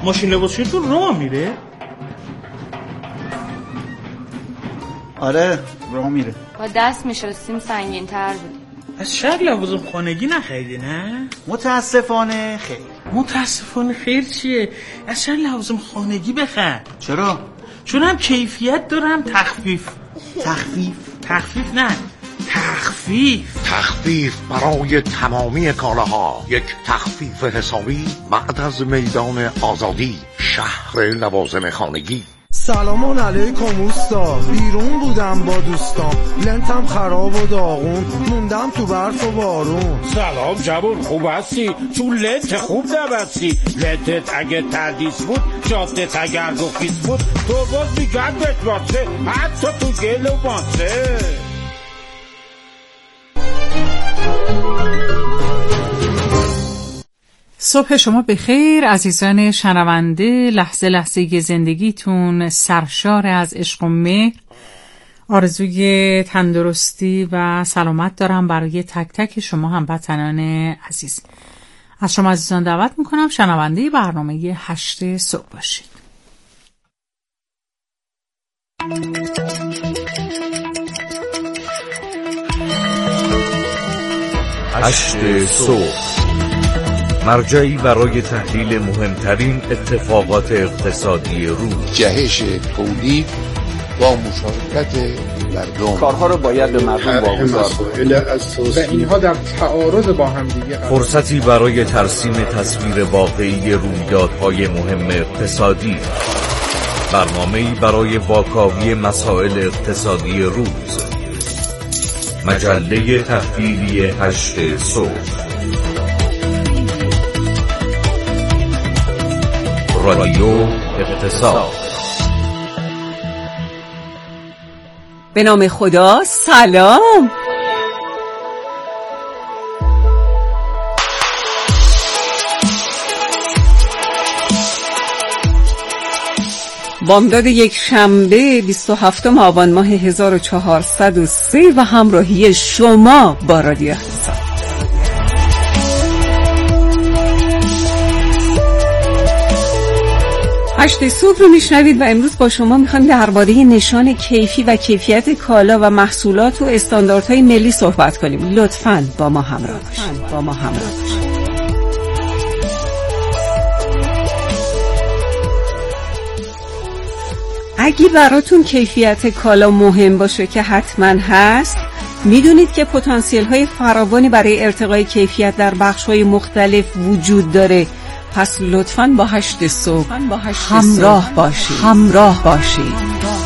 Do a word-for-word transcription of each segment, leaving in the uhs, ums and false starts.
ماشین لباسشویی تو راه میره؟ آره راه میره. با دست میشستیم سنگین تر بود. از شاید لوازم خانگی نخریدی نه؟ متاسفانه خیر. متاسفانه خیر چیه؟ از شاید لوازم خانگی بخر. چرا؟ چون هم کیفیت دارم تخفیف. تخفیف؟ تخفیف نه تخفیف تخفیف برای تمامی کالاها. یک تخفیف حسابی بعد از میدان آزادی، شهر لوازم خانگی. سلامان علیکم اوستا، بیرون بودم با دوستام، لنتم خراب و داغون، موندم تو برف و بارون. سلام جوون، خوب هستی؟ تو لنت خوب نبستی. لنتت اگه تردیس بود، جادت اگر گفیز بود، تو باز میگردت باسه، حتی تو گل و باسه. صبح شما بخیر عزیزان شنونده. لحظه لحظه زندگیتون سرشار از عشق و مهر. آرزوی تندرستی و سلامت دارم برای تک تک شما هموطنان عزیز. از شما عزیزان دعوت میکنم شنونده برنامه هشت صبح باشید. هشت صبح، مرجعی برای تحلیل مهمترین اتفاقات اقتصادی روز. جهش تولید با مشارکت مردم، کارها رو باید به مردم واگذار و اینها در تعارض با هم دیگه. فرصتی برای ترسیم تصویر واقعی رویدادهای مهم اقتصادی. برنامه‌ای برای واکاوی مسائل اقتصادی روز. مجله تحلیلی هشت صبح، رادیو اقتصاد. به نام خدا. سلام. بامداد یک شنبه بیست و هفتم آبان ماه هزار و چهارصد و سه و همراهی شما با رادیو اقتصاد. هشت صبح رو میشنوید و امروز با شما میخوایم درباره نشان کیفی و کیفیت کالا و محصولات و استانداردهای ملی صحبت کنیم. لطفاً با ما همراه باشید. با ما همراه باشید. اگه براتون کیفیت کالا مهم باشه که حتما هست، میدونید که پتانسیل های فراوانی برای ارتقای کیفیت در بخش های مختلف وجود داره. پس لطفاً با هشت صبح همراه باشید. همراه باشید.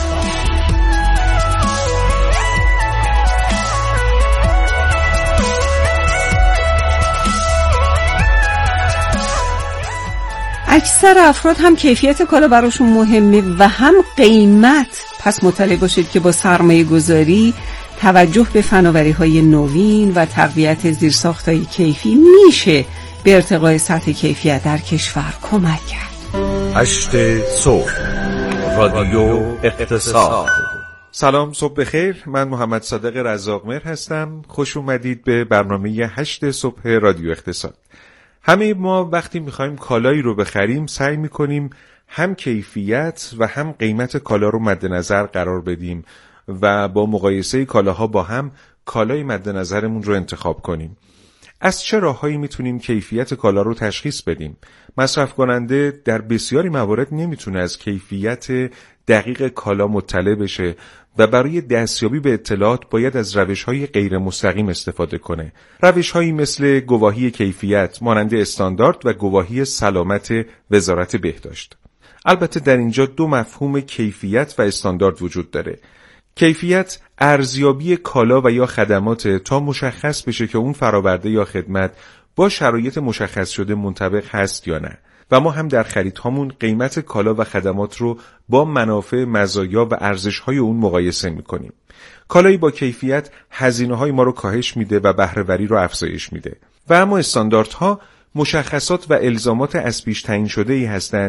اکثر افراد هم کیفیت کالا براشون مهمه و هم قیمت. پس مطلع باشید که با سرمایه گذاری، توجه به فناوری های نوین و تقویت زیرساخت‌های کیفی میشه به ارتقای سطح کیفیت در کشور کمک کرد. هشت صبح، رادیو اقتصاد. سلام، صبح بخیر. من محمد صادق رزاقمهر هستم. خوش اومدید به برنامه هشت صبح رادیو اقتصاد. همه ما وقتی میخوایم کالایی رو بخریم سعی میکنیم هم کیفیت و هم قیمت کالا رو مد نظر قرار بدیم و با مقایسه کالاها با هم کالای مد نظرمون رو انتخاب کنیم. از چه راههایی میتونیم کیفیت کالا رو تشخیص بدیم؟ مصرف کننده در بسیاری موارد نمیتونه از کیفیت دقیق کالا مطلع بشه و برای دستیابی به اطلاعات باید از روش‌های غیر مستقیم استفاده کنه. روش‌هایی مثل گواهی کیفیت مانند استاندارد و گواهی سلامت وزارت بهداشت. البته در اینجا دو مفهوم کیفیت و استاندارد وجود داره. کیفیت ارزیابی کالا و یا خدمات تا مشخص بشه که اون فراورده یا خدمت با شرایط مشخص شده منطبق هست یا نه و ما هم در خریدهامون قیمت کالا و خدمات رو با منافع، مزایا و ارزش‌های اون مقایسه می‌کنیم. کالایی با کیفیت هزینه‌های ما رو کاهش میده و بهره‌وری رو افزایش میده. و اما استانداردها مشخصات و الزامات از پیش تعیین شده‌ای هستند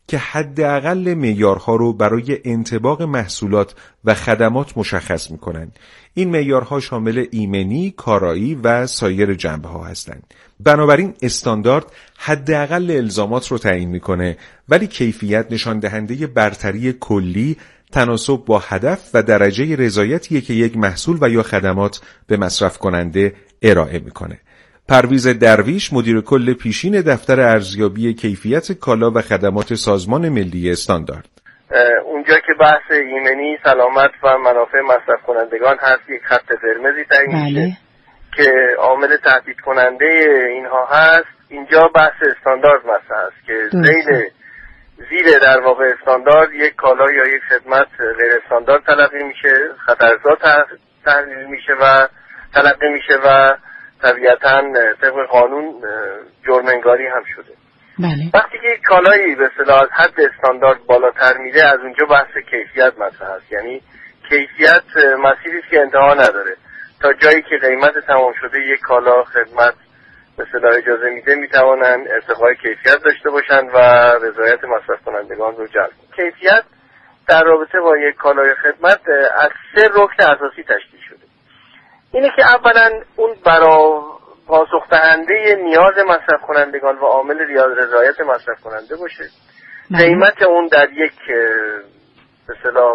که حداقل معیارها رو برای انطباق محصولات و خدمات مشخص می‌کنند. این معیارها شامل ایمنی، کارایی و سایر جنبه‌ها هستند. بنابراین استاندارد حداقل الزامات رو تعیین می‌کنه، ولی کیفیت نشان دهنده برتری کلی، تناسب با هدف و درجه رضایتیه که یک محصول و یا خدمات به مصرف کننده ارائه می‌کنه. پرویز درویش، مدیر کل پیشین دفتر ارزیابی کیفیت کالا و خدمات سازمان ملی استاندارد. اونجا که بحث ایمنی، سلامت و منافع مصرف کنندگان هست، یک خط قرمزی تعیین میشه که عامل تهدید کننده اینها هست. اینجا بحث استاندارد مثلا هست که زیر زیر در واقع استاندارد یک کالا یا یک خدمت غیر استاندارد تلقی میشه، خطرزا تحلیل میشه و تلقی میشه و طبیعتاً طبق قانون جرم انگاری هم شده. بله. وقتی که کالایی به اصطلاح از حد استاندارد بالاتر میره، از اونجا بحث کیفیت مطرح است. یعنی کیفیت مسیری است که انتها نداره. تا جایی که قیمت تمام شده یک کالا خدمت به اصطلاح اجازه میده، میتوانن ارتقای کیفیت داشته باشن و رضایت مصرف کنندگان رو جلب کنن. کیفیت در رابطه با یک کالای خدمت از سه رکن اساسی تشکیل شده. اینه که اولا اون برای پاسخ دهنده نیاز مصرف کنندگان و عامل رضایت مصرف کننده باشه. قیمت اون در یک به اصطلاح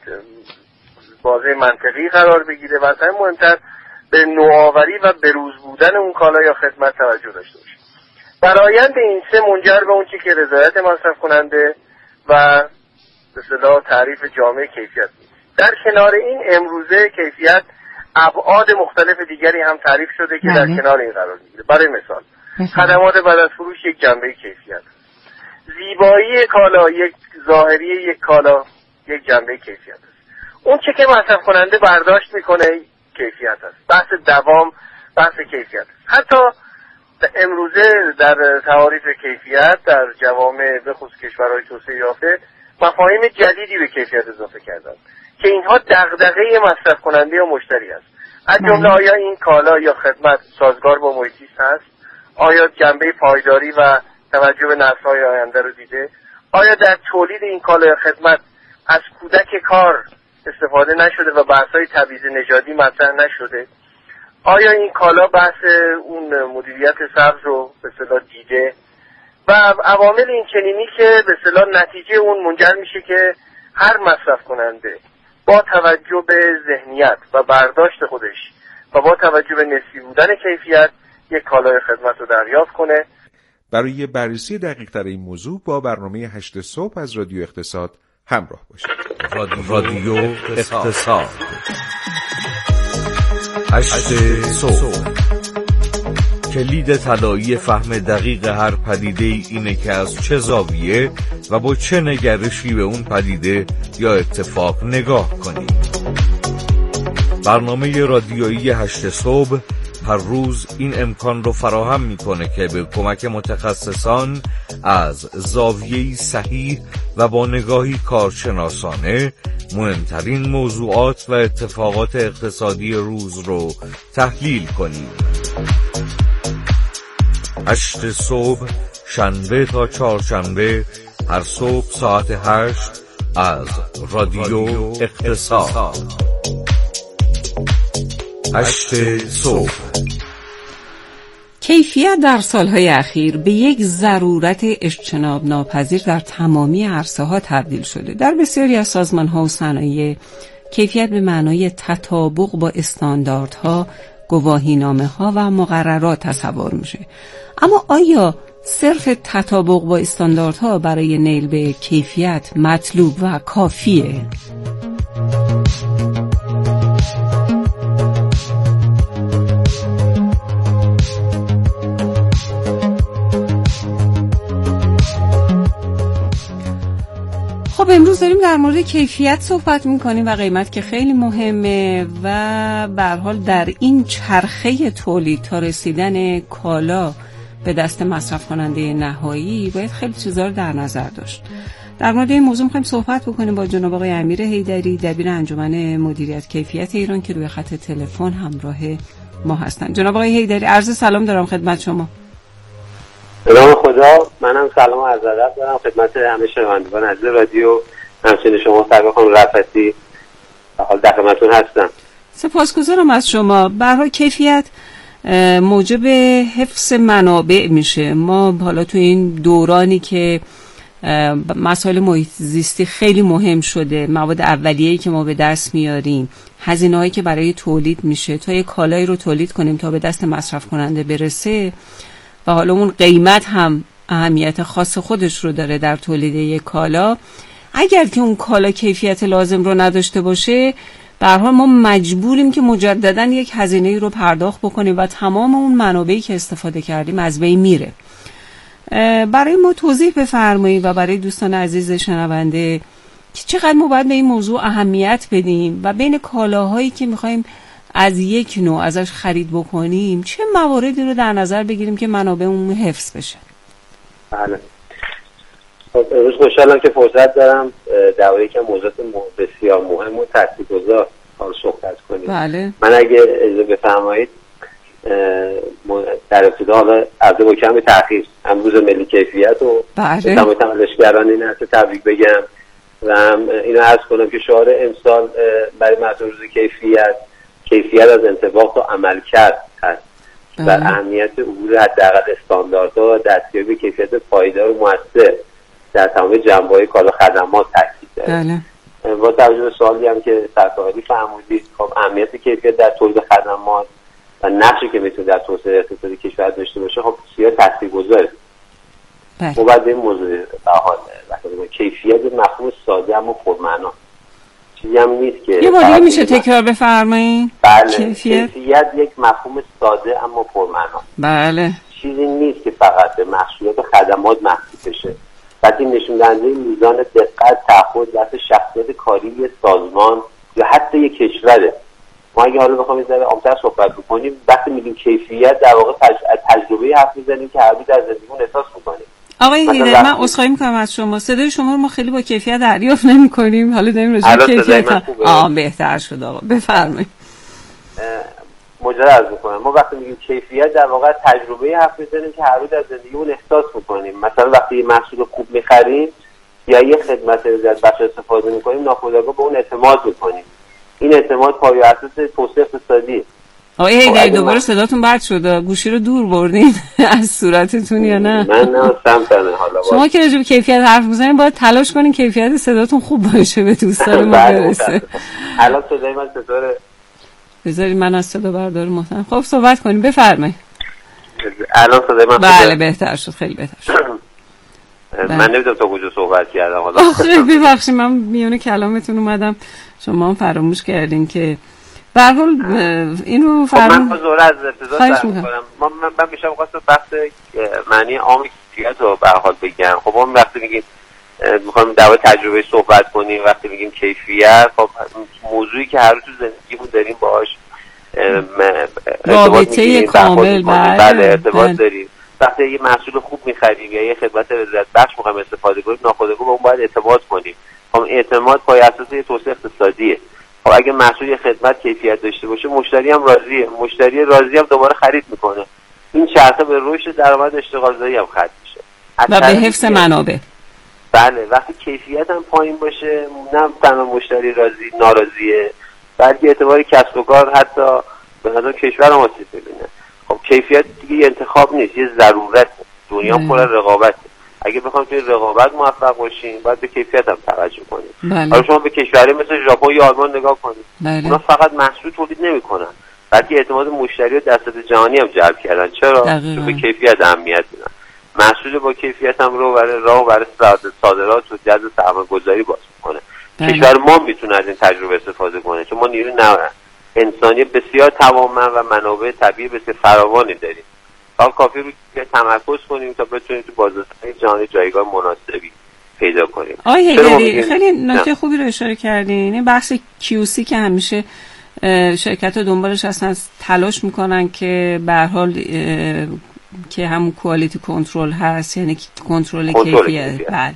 بازه منطقی قرار بگیره و اصلا مهمتر به نوآوری و بروز بودن اون کالا یا خدمت توجه داشته باشه. برآیند این سه منجر به اون چیزی که رضایت مصرف کننده و به اصطلاح تعریف جامع کیفیت میشه. در کنار این امروزه کیفیت ابعاد مختلف دیگری هم تعریف شده که در کنار این قرار میگیره. برای مثال خدمات بعد از فروش یک جنبه کیفیت، زیبایی کالا، یک ظاهری یک کالا یک جنبه کیفیت است. اون چه که مصرف کننده برداشت میکنه کیفیت است. بحث دوام بحث کیفیت است. حتی امروزه در تعاریف کیفیت در جوامع به خصوص کشورهای توسعه یافته مفاهیم جدیدی به کیفیت اضافه کردند که اینها دغدغه مصرف کننده و مشتری است. از جمله آیا این کالا یا خدمت سازگار با محیط زیست است؟ آیا جنبه پایداری و توجه به نسل‌های آینده رو دیده؟ آیا در تولید این کالا یا خدمت از کودک کار استفاده نشده و بحث‌های تبعیض نژادی مطرح نشده؟ آیا این کالا بحث اون مدیریت سبز رو به اصطلاح دیده؟ و عوامل این چنینی که به اصطلاح نتیجه اون منجر میشه که هر مصرف کننده با توجه به ذهنیت و برداشت خودش و با توجه به نسبی بودن کیفیت یک کالای خدمت رو دریافت کنه. برای بررسی دقیق‌تر این موضوع با برنامه هشت صبح از رادیو اقتصاد همراه باشید. رادیو اقتصاد هشت صبح. کلید طلایی فهم دقیق هر پدیده اینه که از چه زاویه و با چه نگرشی به اون پدیده یا اتفاق نگاه کنیم. برنامه رادیویی هشت صبح هر روز این امکان رو فراهم میکنه که به کمک متخصصان از زاویه‌ای صحیح و با نگاهی کارشناسانه مهمترین موضوعات و اتفاقات اقتصادی روز رو تحلیل کنیم. هشت صبح، شنبه تا چهارشنبه، هر صبح ساعت هشت از رادیو اقتصاد. هشت صبح. کیفیت در سالهای اخیر به یک ضرورت اجتناب ناپذیر در تمامی عرصه‌ها تبدیل شده. در بسیاری از سازمان‌ها و صنایع کیفیت به معنای تطابق با استانداردها، گواهینامه‌ها و مقررات تصور میشه. اما آیا صرف تطابق با استانداردها برای نیل به کیفیت مطلوب و کافیه؟ خب امروز داریم در مورد کیفیت صحبت میکنیم و قیمت که خیلی مهمه و به هر حال در این چرخه تولید تا رسیدن کالا به دست مصرف کننده نهایی باید خیلی چیزا رو در نظر داشت. در مورد این موضوع می‌خوایم صحبت بکنیم با جناب آقای امیر حیدری، دبیر انجمن مدیریت کیفیت ایران که روی خط تلفن همراه ما هستن. جناب آقای حیدری، عرض سلام دارم خدمت شما. سلام خدا خدا. منم سلام و عرض ادب دارم خدمت همه شنوندگان عزیز رادیو، همچنین شما سرکار خانم رفعتی در حال در خدمتتون هستم. سپاسگزارم از شما. به هر حال کیفیت موجب حفظ منابع میشه. ما حالا تو این دورانی که مسائل محیط زیستی خیلی مهم شده، مواد اولیه‌ای که ما به دست میاریم، هزینه‌هایی که برای تولید میشه تا یک کالایی رو تولید کنیم تا به دست مصرف کننده برسه و حالا اون قیمت هم اهمیت خاص خودش رو داره در تولید یک کالا. اگر که اون کالا کیفیت لازم رو نداشته باشه، به هر حال ما مجبوریم که مجددا یک هزینه‌ای رو پرداخت بکنیم و تمام اون منابعی که استفاده کردیم از بین میره. برای ما توضیح بفرمایید و برای دوستان عزیز شنونده که چقدر ما باید به این موضوع اهمیت بدیم و بین کالاهایی که میخوایم از یک نوع ازش خرید بکنیم چه مواردی رو در نظر بگیریم که منابعمون حفظ بشه. بله. خب امروز خوشحالم که فرصت دارم درباره یکم موضوعات بسیار مهم و تاثیرگذار صحبت کنیم. بله. من اگه اجازه بفرمایید در ابتدا حالا عرضه با کم تأخیر هم روز ملی کیفیت و بله. تمام تماشاگران این هست تبریک بگم و هم اینو عرض کنم که شعار امسال برای مردم روز کیفیت کیفیت از انطباق تا عملکرد هست و اهمیت عبور حداقل استانداردها و دستیابی به کیفیت پایدار و مؤثر در تمام جنبه‌های کالا خدمات تاکید داره. بله. با توجه به سوالی هم که سرکاری فرمودید، خب اهمیت کیفیت در تولید خدمات و نقشی که میتونه در توسعه اقتصادی کشور داشته باشه خب بسیار تاثیرگذاره. بله. ما بعد این موضوع به حال کیفیت مفهوم ساده اما پرمعنا چیزی هم نیست که یه بار میشه تکرار بفرمایید؟ بله. کیفیت کیفیت یک مفهوم ساده اما پرمعنا. بله. چیزی نیست که فقط به محصولات و خدمات محدود بشه، بلکه نشون دهنده میزان دقت، تعهد و شخصیت کاری یک سازمان یا حتی یک کشوره. ما اگه حالا بخوام یه ذره عمق‌تر صحبت بکنیم، وقتی میگیم کیفیت در واقع تج... تجربه حرف میزنیم که هر روز در زندگیمون احساس میکنیم. آقای هیدر من عذرخواهی میکنم از شما، صدای شما رو ما خیلی با کیفیت دریافت نمی‌کنیم. حالا داریم راجع به کیفیت آ بهتر شد. آقا بفرمایید. مجرد عرض میکنم ما وقتی میگیم کیفیت در واقع تجربه حرف میزنیم که هر روز در زندگیمون احساس میکنیم. مثلا وقتی یه محصول خوب میخریم یا یه خدمت از بخش استفاده میکنیم، ناخودآگاه به اون اعتماد میکنیم. این اعتماد پایه و اساس توسعه اقتصادی. آقای هیدری دوباره صداتون بد شده، گوشی رو دور بردین از صورتتون یا نه؟ من نه سمتنه. حالا شما که راجع به کیفیت حرف میزنید باید تلاش کنین کیفیت صداتون خوب باشه به دوستان ما برسه. الان صدای من چطوره؟ بذارید من از صدا بردار محترم. خب صحبت کنیم، بفرمایید. الان صدای من بله بهتر شد، خیلی بهتر شد. من نمیدونم تا کجا صحبت کردم حالا. خیلی ببخشید من میونه کلامتون اومدم، شما هم فراموش کردین که به هر حال اینو فرام من بزرگ از ابتدا سعی می‌کنم. من من میشم خواستم بحث معنی عام کیفیت رو به هر حال بگم. خب ما وقتی میگیم می‌خوایم در مورد تجربه صحبت کنیم، وقتی میگیم کیفیت، خب موضوعی که هر روز تو زندگیمون داریم باهاش رابطه کامل بله ارتباط داریم. وقتی یه محصول خوب می‌خریم یا یه خدمت لذت بخش می‌خوایم استفاده کنیم، ناخودآگاه به اون باید اعتماد کنیم. خب اعتماد پای اساس یه توسعه اقتصادیه. خب اگه محصول یا خدمت کیفیت داشته باشه، مشتری هم راضیه، مشتری راضی هم دوباره خرید میکنه. این چرخه به رشد درآمد اشتغالزایی هم ختم میشه و به حفظ منابع. بله وقتی کیفیت هم پایین باشه، نه تنها مشتری راضی ناراضیه، بلکه اعتبار کسب و کار حتی به نظر کشور هم آسیب می‌بینه. خب کیفیت دیگه انتخاب نیست، یه ضرورت. دنیا پر رقابته. اگه بخوایم توی رقابت موفق باشیم، باید به کیفیت هم توجه کنیم. بله. حالا شما به کشوری مثل ژاپن یا آلمان نگاه کنید. بله. اونا فقط محصول تولید نمی‌کنن، بلکه اعتماد مشتری و دسترسی جهانی هم جلب کردن. چرا؟ چون به کیفیت اهمیت میدن. محصول با کیفیت هم رو برای راه برای صادرات و جذب سرمایه‌گذاری باز می‌کنه. بله. کشور ما میتونه از این تجربه استفاده کنه، چون ما نیروی انسانی بسیار توانمند و منابع طبیعی بسیار فراوانی داریم. حالا کافی رو تمرکز کنیم تا بتونیم تو بازار جهانی جایگاه مناسبی پیدا کنیم. آقای هیدری خیلی نکته خوبی رو اشاره کردین. این بحث کیو سی که همیشه شرکت‌ها دنبالش هستن، تلاش میکنن که به هر حال که همون کوالیتی کنترل هست، یعنی کنترل کیفیت. بله.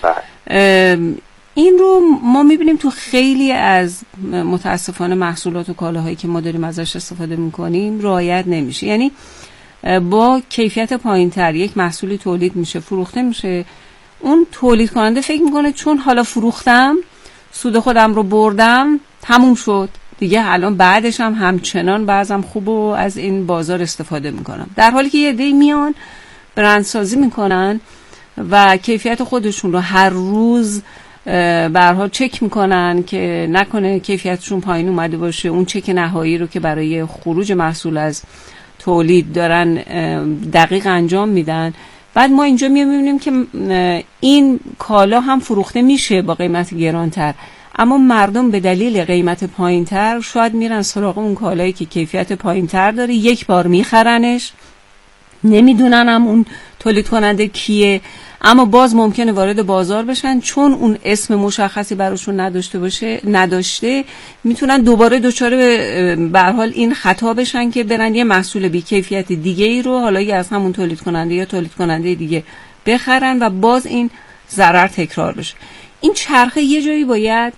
این رو ما میبینیم تو خیلی از متاسفانه محصولات و کالاهایی که ما داریم ازش استفاده میکنیم رعایت نمیشه. یعنی با کیفیت پایینتر یک محصولی تولید میشه، فروخته میشه، اون تولید کننده فکر میکنه چون حالا فروختم، سود خودم رو بردم، تموم شد دیگه، الان بعدش هم همچنان بعضم خوب و از این بازار استفاده میکنم. در حالی که یه عده‌ای میان برندسازی میکنن و کیفیت خودشون رو هر روز به هر حال چک میکنن که نکنه کیفیتشون پایین اومده باشه، اون چک نهایی رو که برای خروج محصول از تولید دارن دقیق انجام میدن. بعد ما اینجا میبینیم که این کالا هم فروخته میشه با قیمت گرانتر، اما مردم به دلیل قیمت پایینتر شاید میرن سراغ اون کالایی که کیفیت پایینتر داره، یک بار میخرنش، نمیدونن هم اون تولید کننده کیه، اما باز ممکنه وارد بازار بشن، چون اون اسم مشخصی براشون نداشته باشه نداشته میتونن دوباره دچار به هر حال این خطا بشن که برن یه محصول بی کیفیت دیگه ای رو حالا یا از همون تولید کننده یا تولید کننده دیگه بخرن و باز این ضرر تکرار بشه. این چرخه یه جایی باید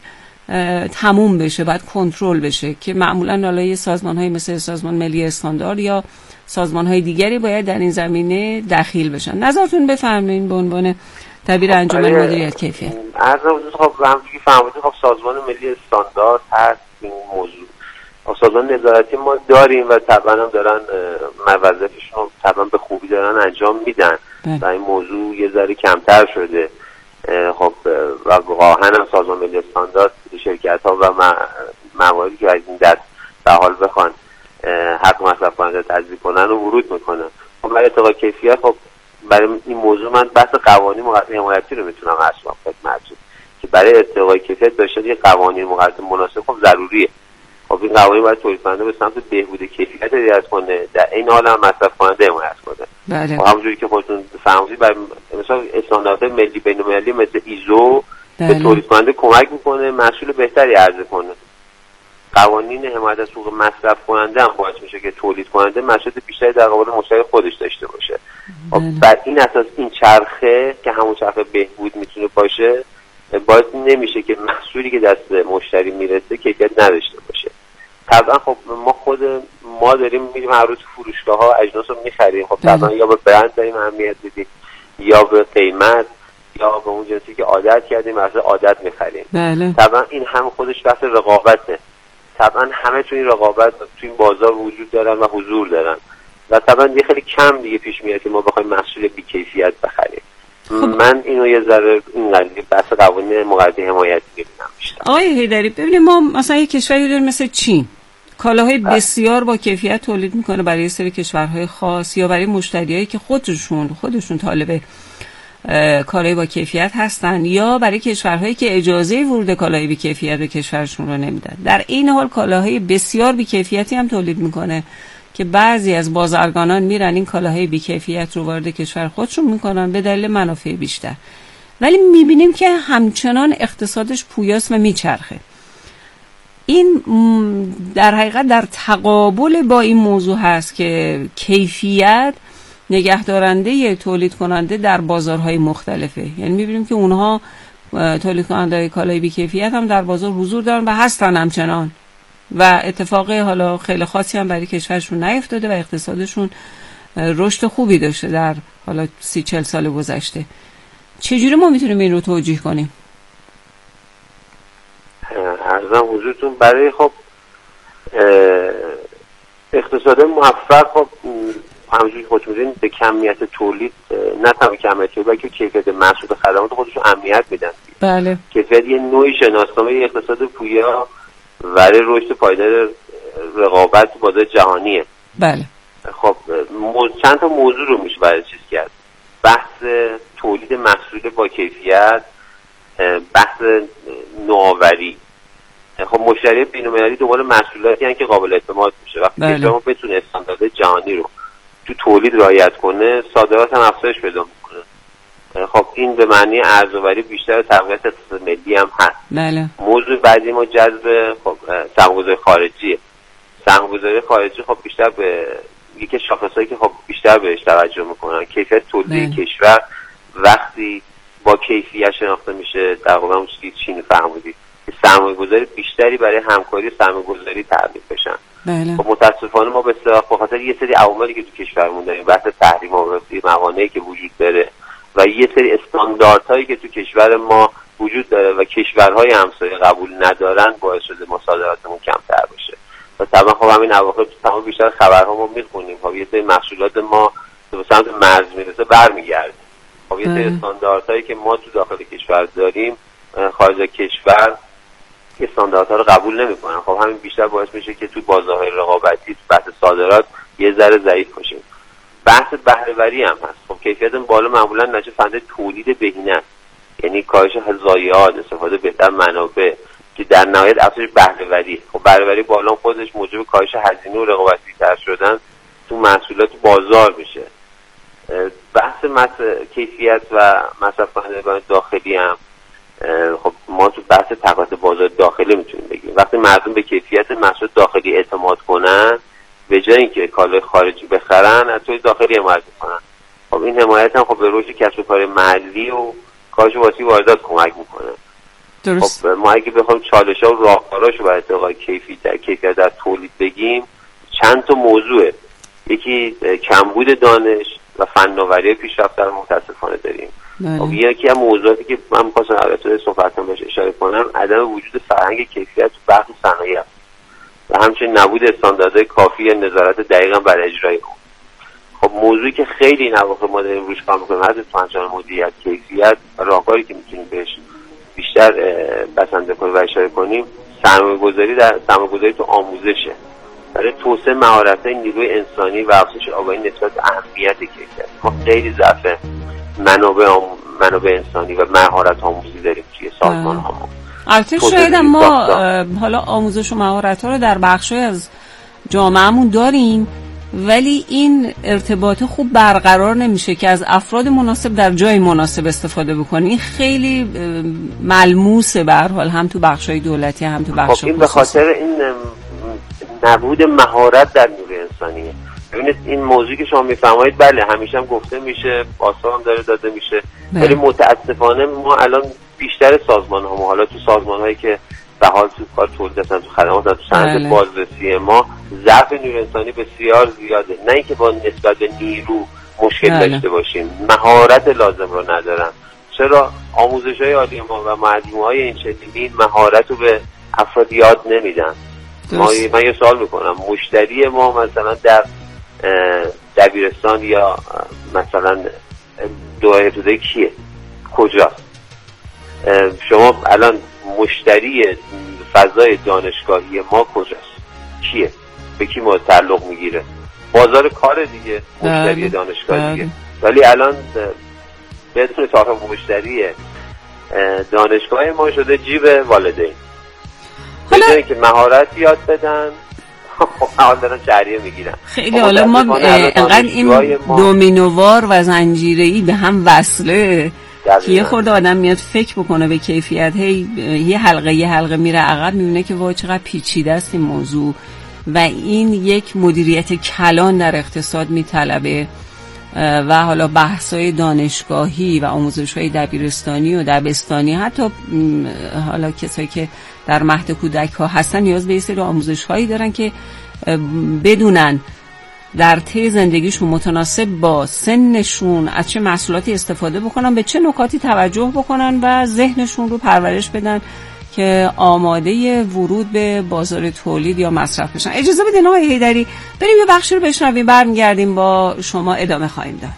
تموم بشه، باید کنترل بشه که معمولا حالا سازمان‌های مثل سازمان ملی استاندارد یا سازمان‌های دیگری باید در این زمینه دخیل بشن. نظرتون بفرمایید به عنوان دبیر انجمن مدیریت کیفیت. عرض حضور خب همونجوری فهمیدید خب سازمان ملی استاندارد هست این موضوع. خب سازمان نظارتی ما داریم و طبعا هم دارن وظایفشون طبعا به خوبی دارن انجام میدن و این موضوع یه ذره کمتر شده. خب و واقعا هم سازمان ملی استاندارد شرکت‌ها و مواردی که از این دست به حال بخوان حق مصرف کننده تضمین کنن و ورود میکنن. خب برای ارتقای کیفیت خب برای این موضوع من بحث قوانین مقررات حمایتی رو میتونم عرض کنم خدمتتون که برای ارتقای کیفیت داشتن یه قوانین مقررات مناسب خب ضروریه. خب این قوانین باید تولید کننده به سمت بهبود کیفیت رعایت کنه، در این حال هم مصرف کننده حمایت کنه. بله. خب همونجوری که خودتون فهمیدید برای مثلا استانداردهای ملی بین‌المللی مثل ایزو به تولید کننده کمک میکنه محصول بهتری عرضه کنه. قوانین حمایت از حقوق مصرف کننده هم باعث میشه که تولید کننده مصرف بیشتری در قبال مشتری خودش داشته باشه. خب بر این اساس این چرخه که همون چرخه بهبود میتونه باشه باعث نمیشه که محصولی که دست مشتری میرسه کیفیت نداشته باشه. طبعا خب ما خود ما داریم میریم هر روز فروشگاه ها اجناس رو میخریم، خب طبعا یا به برند داریم اهمیت میدیم یا به قیمت یا به اون جنسی که عادت کردیم از عادت میخریم. بله. طبعا این هم خودش بحث رقابته. طبعا همه تو این رقابت تو این بازار وجود دارن و حضور دارن و طبعا یه خیلی کم دیگه پیش میاد که ما بخوایم محصول بی کیفیت بخریم. خب. من اینو یه ذره این قضیه بحث قوانین مقررات حمایتی میبینم بیشتر. آقای حیدری ببینید ما مثلا یه کشوری داریم مثل چین، کالاهای بسیار با کیفیت تولید میکنه برای سری کشورهای خاص یا برای مشتریایی که خودشون خودشون طالب کالای با کیفیت هستن یا برای کشورهایی که اجازه ورود کالای بی کیفیت به کشورشون رو نمیدن. در این حال کالاهای بسیار بی کیفیتی هم تولید میکنه که بعضی از بازرگانان میرن این کالاهای بی کیفیت رو وارد کشور خودشون میکنن به دلیل منافع بیشتر، ولی میبینیم که همچنان اقتصادش پویاست و میچرخه. این در حقیقت در تقابل با این موضوع هست که کیفیت نگهدارنده تولید کننده در بازارهای مختلفه. یعنی میبینیم که اونها تولید کننده کالای بی کیفیت هم در بازار حضور دارن و هستن همچنان و اتفاق حالا خیلی خاصی هم برای کشورشون نیفتاده و اقتصادشون رشد خوبی داشته در حالا سی چل سال گذشته. چجوری ما میتونیم این رو توجیه کنیم؟ عرضم حضورتون برای خب اقتصاد موفق خب همونجوری خودتون می‌دونید به کمیت تولید نه تنها کمیت تولید بلکه کیفیت محصول و خدمات خودشون اهمیت میدن. بله. کیفیت یه نوعی شناسنامه اقتصاد پویا برای رشد پایدار رقابت بازار جهانیه. بله. خب چند تا موضوع رو میشه برای چیز کرد. بحث تولید محصول با کیفیت، بحث نوآوری. خب مشتری بین‌المللی دنبال محصولاتی هستن که قابل اعتماد میشه. وقتی بله. کشور ما بتونه استاندارد جهانی رو تو تولید رعایت کنه، صادرات هم افزایش پیدا میکنه. خب این به معنی ارزآوری بیشتر و تقویت اقتصاد ملی هم هست. بله. موضوع بعدی ما جذب خب سرمایه‌گذاری خارجیه. سرمایه‌گذاری خارجی خب بیشتر به یکی شاخصایی که خب بیشتر بهش توجه میکنن. کیفیت تولید کشور وقتی با کیفیت شناخته میشه، در واقع اون چیزی چین فهمیدید که سرمایه‌گذاری بیشتری برای همکاری سرمایه‌گذاری تعریف بشن. بله. خب متاسفانه ما به خاطر یه سری عواملی که تو کشورمون داریم، بحث تحریم و موانعی که وجود داره و یه سری استانداردهایی که تو کشور ما وجود داره و کشورهای همسایه قبول ندارن، باعث شده ما صادراتمون کمتر بشه. و طبعا خب همین اواخر تو تمام بیشتر خبرها ما میخونیم خب یه سری محصولات ما به سمت مرز میرسه برمیگرده. خب یه سری استانداردهایی که ما تو داخل کشور داریم خارج کشور استانداردها رو قبول نمیکنن. خب همین بیشتر باعث میشه که تو بازارهای رقابتی بحث صادرات یه ذره ضعیف باشیم. بحث بهره وری هم هست. خب کیفیت بالا معمولا نتیجه فنده تولید بهینه است، یعنی کاهش ضایعات، استفاده بهتر منابع که در نهایت افزایش بهره وری. خب بهره وری بالا خودش موجب کاهش هزینه و رقابتی تر شدن تو محصولات بازار میشه. بحث مصرف کیفیت و مصرف کنندگان داخلی هم خب ما تو بحث تقاضای بازار داخلی میتونیم بگیم. وقتی مردم به کیفیت محصول داخلی اعتماد کنن، به جای اینکه کالای خارجی بخرن از توی داخلی حمایت کنن، خب این حمایت هم خب به رشد کسب و کار محلی و کاهش واسطه واردات کمک میکنه. درست. خب ما اگه بخوایم چالش‌ها و راهکاراشو برای ارتقای کیفیت در کیفیت در تولید بگیم، چند تا موضوعه. یکی کمبود دانش و فناوری پیشرفته رو متاسفانه داریم. خب یکی از موضوعاتی که من می‌خواستم البته صحبتام بهش اشاره کنم، عدم وجود فرهنگ کیفیت تو برخی صنایع و همچنین نبود استانداردهای کافی نظارت دقیقاً بر اجرای اون. خب موضوعی که خیلی این اواخر ما داریم روش کار می‌کنیم از پنجان مدیریت کیفیت و راهکاری که می‌تونیم بهش بیشتر بسنده کنیم و اشاره کنیم، سرمایه‌گذاری در سرمایه‌گذاری تو آموزشه برای توسعه مهارت‌های نیروی انسانی و افزایش آگاهی نسبت به اهمیت کیفیت. ما خیلی ضعف منابع آم... منابع انسانی و مهارت آموزی داریم توی سازمان‌ها. البته شاید ما حالا آموزش و مهارت‌ها رو در بخشی از جامعهمون داریم، ولی این ارتباط خوب برقرار نمیشه که از افراد مناسب در جای مناسب استفاده بکنیم. این خیلی ملموسه به هر حال، هم تو بخش‌های دولتی هم تو بخش خب این به خاطر این نبود مهارت در نیروی انسانیه. ببینید این موضوعی که شما میفرمایید بله همیشه هم گفته میشه، پاسخ هم داره داده میشه، ولی متاسفانه ما الان بیشتر سازمان ها، حالا تو سازمان هایی که به حال تو کار تولید هستن، تو خدمات هستن، تو صنعت بازرسی ما ضعف نیروی انسانی بسیار زیاده. نه اینکه با نسبت به نیرو مشکل بله. داشته باشیم، مهارت لازم رو ندارن. چرا آموزش های عالی ما و مجموعه های این شکلی مهارت رو به افراد یاد نمیدن؟ ما من یه سوال میکنم، مشتری ما مثلا در دبیرستان یا مثلا دوره ابتدایی کیه؟ کجاست؟ شما الان مشتری فضای دانشگاهی ما کجاست؟ کیه؟ به کی ما تعلق میگیره؟ بازار کار دیگه، مشتری دانشگاه دیگه. ولی الان بدون تعارف مشتری دانشگاه ما شده جیب والدین. حالا که مهارت یاد بدن خب حال دارن جریه میگیرن. خیلی حالا ما انقدر این دومینووار و زنجیره‌ای به هم وصله که یه خورده آدم میاد فکر بکنه به کیفیت، هی یه حلقه یه حلقه میره عقب، میبینه که وای چقدر پیچیده است این موضوع و این یک مدیریت کلان در اقتصاد میطلبه. و حالا بحث‌های دانشگاهی و آموزش‌های دبیرستانی و دبستانی، حتی حالا کسایی که در مهد کودک ها هستن نیاز به یه سری آموزش‌هایی دارن که بدونن در طی زندگیشون متناسب با سنشون از چه محصولاتی استفاده بکنن، به چه نکاتی توجه بکنن و ذهنشون رو پرورش بدن که آماده ورود به بازار تولید یا مصرف بشن. اجازه بدین آقای حیدری بریم یه بخشی رو بشنویم، برمیگردیم با شما ادامه خواهیم داد.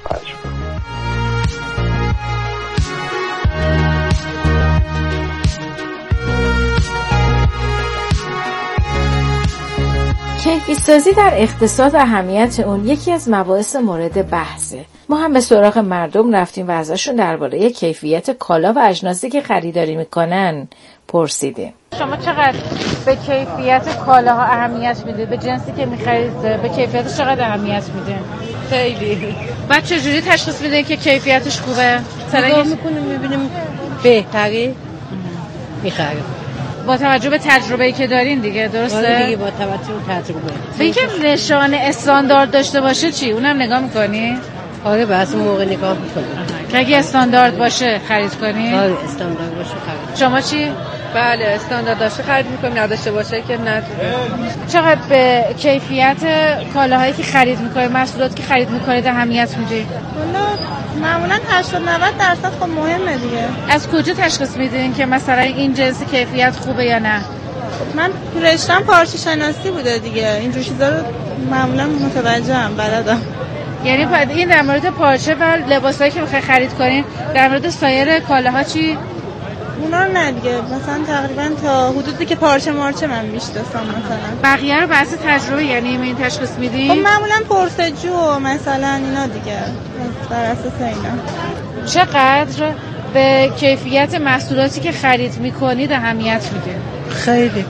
کیفیت‌سازی در اقتصاد و اهمیت اون یکی از مباحث مورد بحثه. ما هم به سراغ مردم رفتیم و ازشون درباره کیفیت کالا و اجناسی که خریداری میکنن پرسیدیم. شما چقدر به کیفیت کالاها اهمیت میدید؟ به جنسی که میخرید به کیفیتش چقدر اهمیت میدید؟ خیلی. بعد چجوری تشخیص میدین که کیفیتش خوبه؟ نگاه میکنیم میبینیم بهتری میخریم. با توجه به تجربه‌ای که دارین دیگه، درسته؟ دیگه با توجه به تجربه. اینکه نشان استاندارد داشته باشه چی؟ اونم نگاه میکنی؟ آره بس موقع نگاه میکنیم. که اگه استاندارد باشه خرید کنی؟ آره استاندارد باشه خرید. شما چی؟ بله استاندارداش خرید میکنیم، نداشته باشه که نداره. چقدر به کیفیت کالاهایی که خرید میکنید، محصولاتی که خرید میکنید اهمیت میدید؟ والا معمولا هشتاد نود درصد خب مهمه دیگه. از کجا تشخیص میدین که مثلا این جنس کیفیت خوبه یا نه؟ من رشتم پارچه شناسی بوده دیگه، اینجور چیزا رو معمولا متوجهم، بلدم. یعنی این در مورد پارچه و لباسایی که میخوای خرید کنین، در مورد سایر کالاها چی؟ اونا رو نه دیگه، مثلا تقریبا تا حدودی که پارچه مارچه من میشناسم مثلا. بقیه رو بحث تجربه یعنی این تشخیص میدین؟ خب معمولا پرسجو مثلا اینا دیگه، بر اساس اینا. چقدر به کیفیت محصولاتی که خرید میکنید اهمیت میدین؟ خیلی.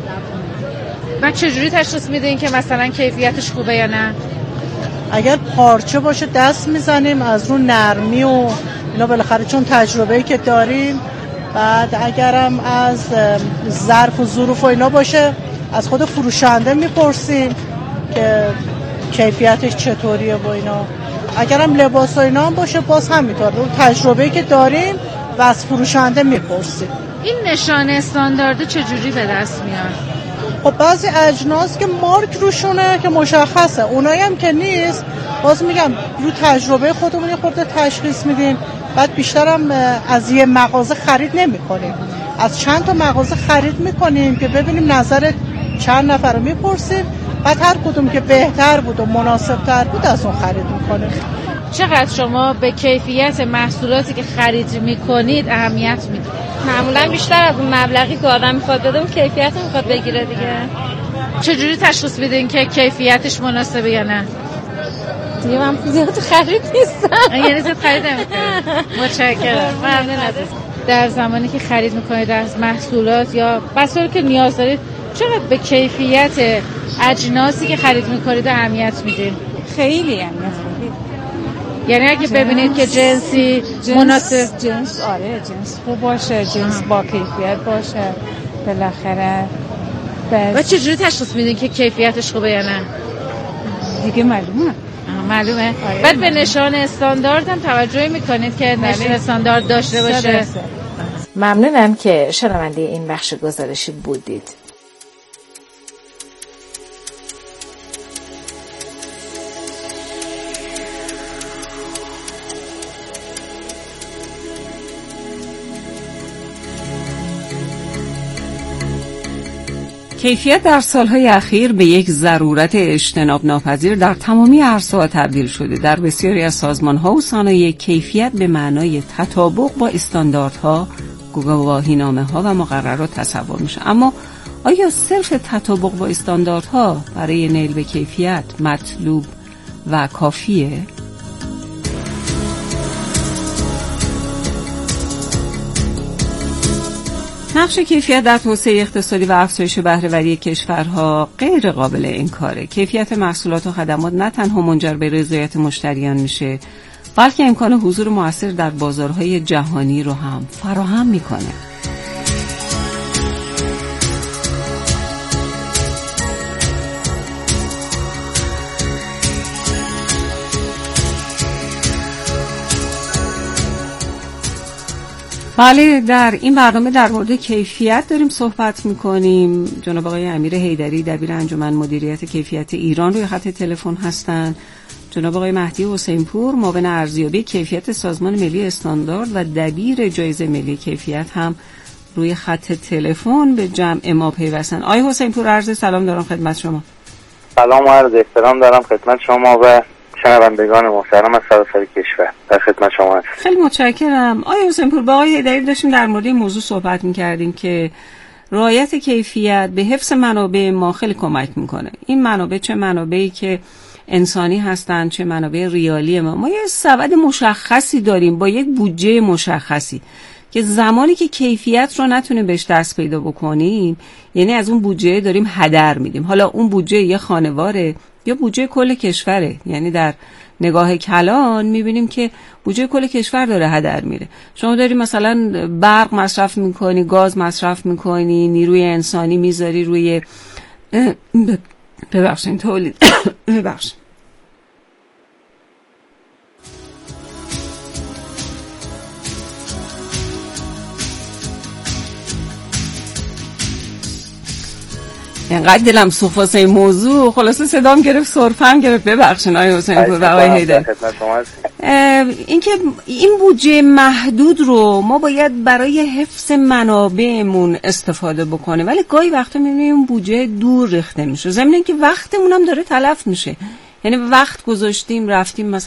و چجوری تشخیص میدین که مثلا کیفیتش خوبه یا نه؟ اگر پارچه باشه دست میزنیم از رو نرمی و اینا بالاخره، چون تجربه‌ای که داریم. بعد اگرم از ظرف و ظروف و اینا باشه از خود فروشنده میپرسیم که کیفیتش چطوریه و اینا. اگرم لباس و اینا هم باشه باز همینطور، رو تجربه‌ای که داریم و از فروشنده میپرسیم. این نشانه استاندارد چجوری به دست میاد؟ خب بعضی اجناس که مارک روشونه که مشخصه، اونایی هم که نیست باز میگم رو تجربه خودمون خورده تشخیص میدیم. بعد بیشترم از یه مغازه خرید نمی کنیم، از چند تا مغازه خرید میکنیم که ببینیم نظر چند نفر رو میپرسیم، بعد هر کدوم که بهتر بود و مناسبتر بود از اون خرید میکنیم. چقدر شما به کیفیت محصولاتی که خرید میکنید اهمیت میدید؟ معمولا بیشتر از اون مبلغی که آدم میخواد بده اون کیفیت رو میخواد بگیره دیگه. چجوری تشخیص میدین که کیفیتش مناسبه یا نه؟ دیگه من زیاد خرید نیستم. یعنی زیاد خرید نمیکنید. متشکرم. ممنون ازتون. در زمانی که خرید میکنید از محصولات یا بسیاری که نیاز دارید، چقدر به کیفیت اجناسی که خرید میکنید اهمیت میدین؟ خیلی اهمیت میدید. یعنی اگه جنس، ببینید که جنسی جنس مناسب، جنس آره جنس خوب باشه، جنس با کیفیت باشه بالاخره. و چجوری تشخیص میدین که کیفیتش خوبه یا نه؟ دیگه معلومه. معلومه. آره بعد به نشان استاندارد هم توجه میکنید که نشان استاندارد داشته باشه. ممنونم که شنونده این بخش گزارشی بودید. کیفیت در سالهای اخیر به یک ضرورت اجتناب ناپذیر در تمامی عرصه‌ها تبدیل شده. در بسیاری از سازمان‌ها و صنایع کیفیت به معنای تطابق با استانداردها، گواهینامه‌ها و مقررات تصور میشه. اما آیا صرف تطابق با استانداردها برای نیل به کیفیت مطلوب و کافیه؟ نقش کیفیت در توسعه اقتصادی و افزایش بهره‌وری کشورها غیر قابل انکاره. کیفیت محصولات و خدمات نه تنها منجر به رضایت مشتریان میشه، بلکه امکان حضور مؤثر در بازارهای جهانی رو هم فراهم میکنه. بله، در این برنامه در مورد کیفیت داریم صحبت میکنیم. جناب آقای امیر حیدری دبیر انجمن مدیریت کیفیت ایران روی خط تلفن هستند. جناب آقای مهدی حسین پور معاون ارزیابی کیفیت سازمان ملی استاندارد و دبیر جایزه ملی کیفیت هم روی خط تلفن به جمع ما پیوستن. آقای حسین پور عرض سلام دارم خدمت شما. سلام و عرض احترام دارم خدمت شما و شنوندگان محترم از سراسر کشور. در خدمت شما هستم. خیلی متشکرم. آقای حسین پور، با آقای حیدری داشتیم در مورد این موضوع صحبت می‌کردیم که رعایت کیفیت به حفظ منابع ما خیلی کمک میکنه. این منابع چه منابعی که انسانی هستند چه منابع ریالی ما. ما یه سبد مشخصی داریم با یک بودجه مشخصی که زمانی که کیفیت رو نتونیم بهش دست پیدا بکنیم، یعنی از اون بودجه داریم هدر میدیم. حالا اون بودجه یه خانواره یا بودجه کل کشوره، یعنی در نگاه کلان میبینیم که بودجه کل کشور داره هدر میره. شما داری مثلا برق مصرف میکنی، گاز مصرف میکنی، نیروی انسانی میذاری روی ببخشین تولید ببخشین اینقدر دلم سوخت واسه این موضوع، خلاصه صدام گرفت، سرفم گرفت. ببخشید آقای حسین پور و آقای حیدری. اینکه این بودجه محدود رو ما باید برای حفظ منابعمون استفاده بکنیم، ولی گاهی وقتا میبینیم این بودجه دور ریخته میشه، ضمن اینکه وقتمون هم داره تلف میشه. یعنی وقت گذاشتیم رفتیم مثلا